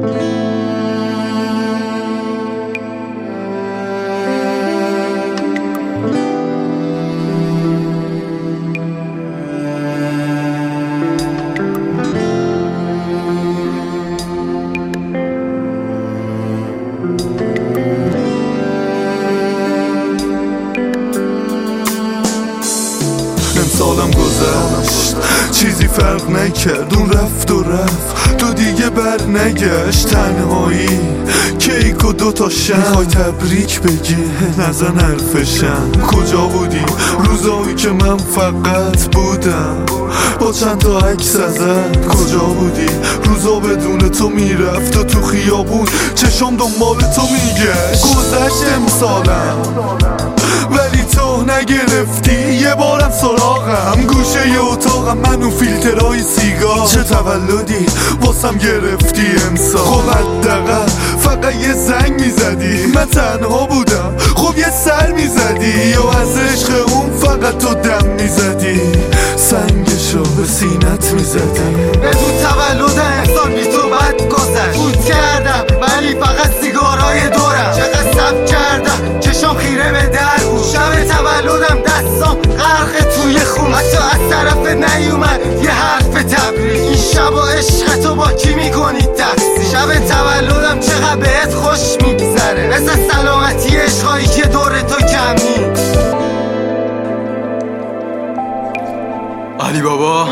سالم گذشت چیزی فرق نکرد، اون رفت و رفت تو دیگه بر نگشت. تنهایی کیک و 2 تا شم، میخوای تبریک بگی نزن حرفشم. کجا بودی روزایی که من فقط بودم با چند تا عکس ازت؟ کجا بودی روزا بدون تو میرفت و تو خیابون چشم دنبال تو میگشت؟ گذشت امسالم ولی تو نگرفتی یه بارم سراغم. گوشه ی اتاقم من و فیلترهای سیگار. چه تولدی واسم گرفتی امسال؟ خب حداقل فقط یه زنگ میزدی، من تنها بودم خب یه سر میزدی، یا از عشق اون فقط تو دم میزدی، سنگشو به سینت میزدی. بدون تولد امسال بی تو بد گذشت. بود کردم ولی فقط سیگارهای دورم. چقدر صبر کردم چشم خیره به در بود. شب تولدم دستام غرق توی خون، حتی از طرف نیومد یه حرف تبریک. این شب و عشق تو با کی میکنی تقسیم؟ شب تولدم چقدر بهت خوش میگذره، مثل سلامتی عشقایی که دور تو کم نیست. علی بابا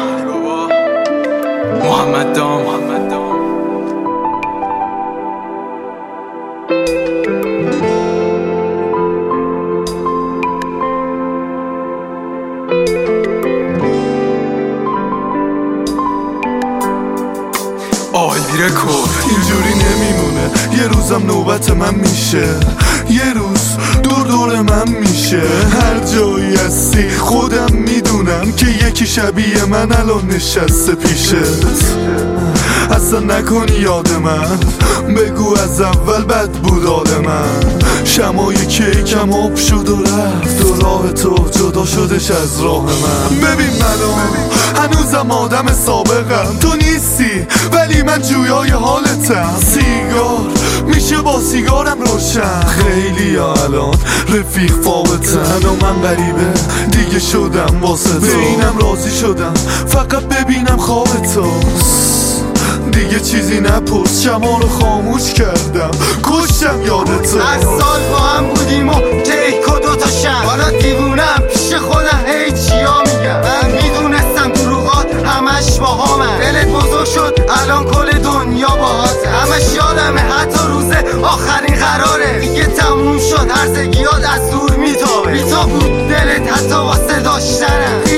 محمد دام اینجوری نمیمونه، یه روزم نوبت من میشه، یه روز دور من میشه. هر جایی هستی خودم میدونم که یکی شبیه من الان نشسته پیشت. اصلا نکنی یاد من، بگو از اول بد بود حال من. شمای کیکم آب شد و رفت و راه تو جدا شدش از راه من. ببین منو هنوزم آدم سابقم، تو نیستی ولی من جویای حالتم. سیگار میشه با سیگارم روشن، خیلی ها الان رفیق فاوتن و من غریبه دیگه شدم واسه تو. به اینم راضی شدم فقط ببینم خواب تو، دیگه چیزی نپرس، شما رو خاموش کردم کشتم یادتو. از سال با هم بودیم و کیک و 2 تا شم، حالا دیوونم پیش خودم هی چیا میگم. من میدونستم دروغات همش با همه، دلت بزرگ شد الان کل دنیا باهاته. همش یادمه حتی روز آخرین قراره، دیگه تموم شد هرزگیات از دور میتابه. بی تو بود دلت حتی واسه داشتنم.